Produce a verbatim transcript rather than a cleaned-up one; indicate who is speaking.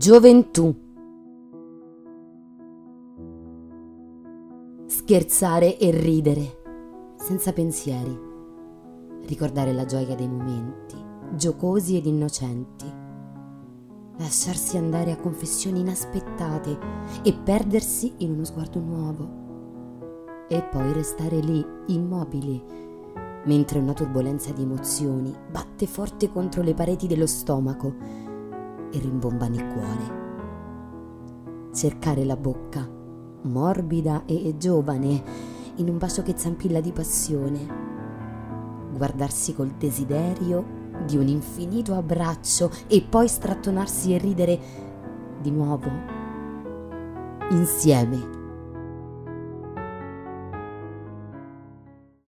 Speaker 1: Gioventù. Scherzare e ridere, senza pensieri. Ricordare la gioia dei momenti, giocosi ed innocenti. Lasciarsi andare a confessioni inaspettate e perdersi in uno sguardo nuovo. E poi restare lì, immobili, mentre una turbolenza di emozioni batte forte contro le pareti dello stomaco e rimbomba nel cuore. Cercare la bocca, morbida e giovane, in un bacio che zampilla di passione. Guardarsi col desiderio di un infinito abbraccio e poi strattonarsi e ridere di nuovo, insieme.